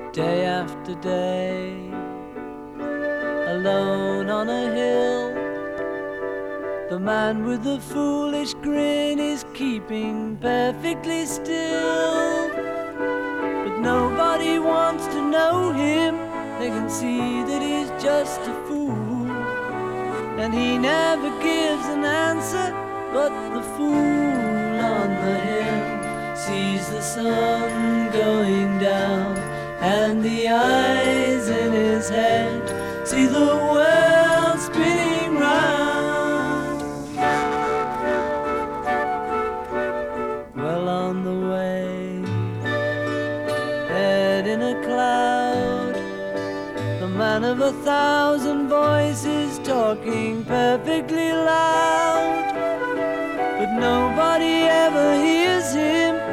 Day after day, alone on a hill, the man with the foolish grin is keeping perfectly still. But nobody wants to know him, they can see that he's just a fool. And he never gives an answer, but the fool on the hill sees the sun going down, and the eyes in his head see the world spinning round. Well on the way, head in a cloud, the man of 1,000 voices talking perfectly loud. But nobody ever hears him,